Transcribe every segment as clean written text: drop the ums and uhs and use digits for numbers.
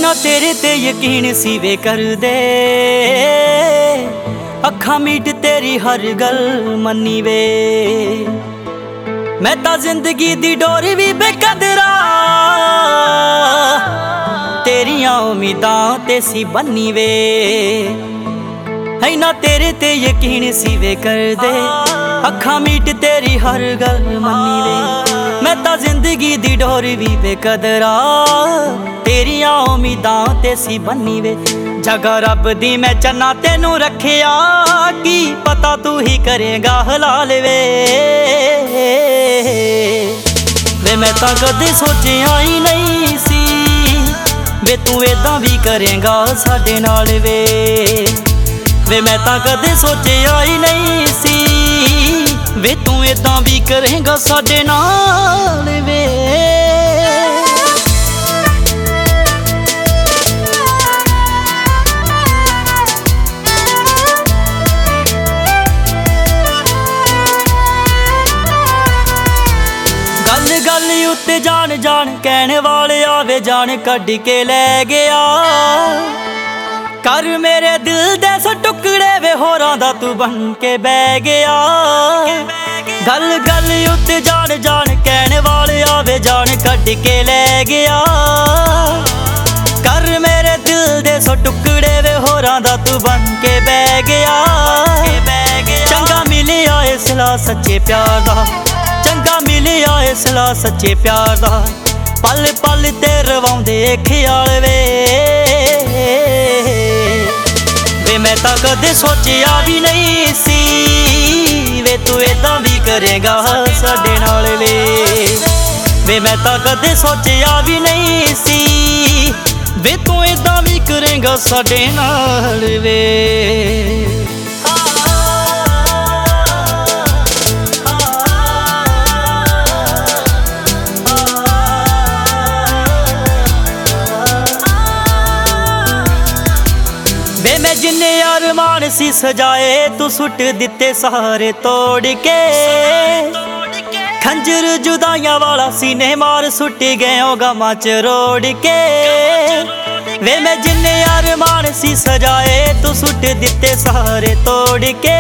ना तेरे ते यकीन सी वे कर दे, अखा मीट तेरी हर गल मन्नी वे। मैं तां जिंदगी दी डोरी भी बेकदरा, तेरियां उम्मीदां ते सी बन्नी वे। है ना तेरे ते यकीन सी वे कर दे, अखा मीट तेरी हर गल मन्नी वे। मैं तां जिंदगी दी डोरी भी बेकदरा, तेरियां उम्मीदां ते सी बन्नी वे। जगा रब दी मैं चन्ना तेनू रखिया, की पता तू ही करेगा हलाल वे। मैं तां कदे सोचिया ही नहीं सी, वे तू एदां भी करेगा साडे नाल वे। मैं तां कदे सोचिया ही नहीं सी, वे तू एदां भी करेगा साडे नाल वे। गल गल उत्ते जान जान कहने वाले आवे जान कढ़ के लै गया। कर मेरे दिल दे सो टुकड़े वे होरां दा तू बन के बह गया। गल गल उत्ते जान जान कहने वाले आवे जान कढ़ के लै गया। कर मेरे दिल दे सो टुकड़े वे होरां दा तू बन के बह गया। चंगा मिलिया इसला सच्चे प्यार दा, चंगा मिलिया इसला सच्चे प्यार दा। पल पल ते रवाउंदे ख्याल वे। मैं तां कदे सोचिया भी नहीं सी, वे तू एदां भी करेगा साडे नाल वे। मैं तां कदे सोचिया भी नहीं सी, वे तू एदां भी करेगा साडे नाल वे। मैं जिन्ने अरमान सी सजाए तू सुट दिते सारे तोड़ के। खंजर जुदाइयां वाला सीने मार सुट गए गमां च रोड़ के। मैं जिन्ने अरमान सी सजाए तू सुट दिते सारे तोड़ के।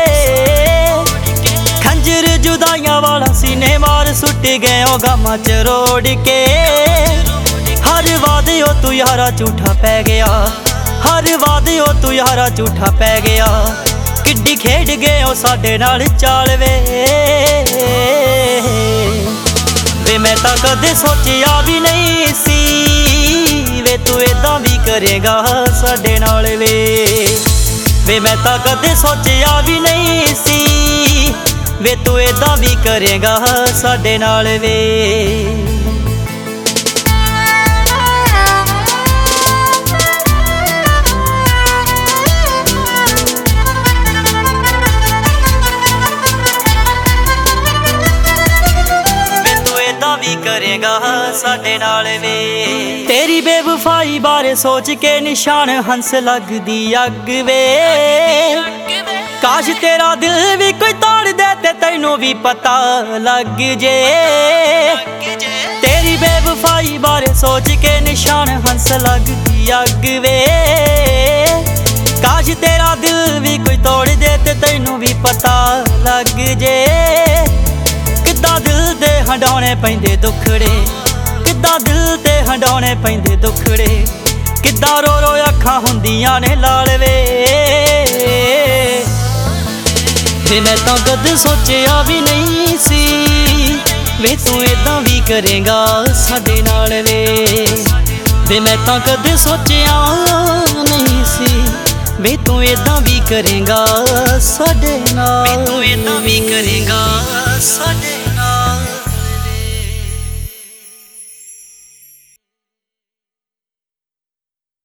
खंजर जुदाइयां वाला सीने मार सुट गए गमां च रोड़ के। हर वादे ओ तू यारा झूठा पै गया, हर वादे ओ तू यारा झूठा पै गया। किड्डी खेड गए ओ साडे नाल चाल वे। मैं तां कदे सोचिया भी नहीं सी, वे तू एदां भी करेगा साडे नाल वे। मैं तां कदे सोचिया भी नहीं सी, वे तू एदां भी करेगा साडे नाल वे। करेगा साडे नाल वे। तेरी बेवफाई बारे सोच के निशान हंस लगदी अग वे। काश तेरा दिल भी कोई तोड़ दे ते तैनू भी पता लग जे। तेरी बेवफाई बारे सोच के निशान हंस लगदी अग वे। काश तेरा दिल भी कोई तोड़ दे ते तैनू भी पता लग जे। किद्दां दिल ते हंडाने पैंदे दुखड़े, किद्दां दिल ते हंडाने पैंदे दुखड़े। किद्दां रो रो अखां हुंदियां ने लाल वे। मैं तां कदे सोचिया भी नहीं सी, वे तू एदां भी करेगा साडे नाल वे। मैं तां कदे सोचिया नहीं सी, वे तू एदां भी करेगा साडे नाल। तू एदां भी करेगा साडे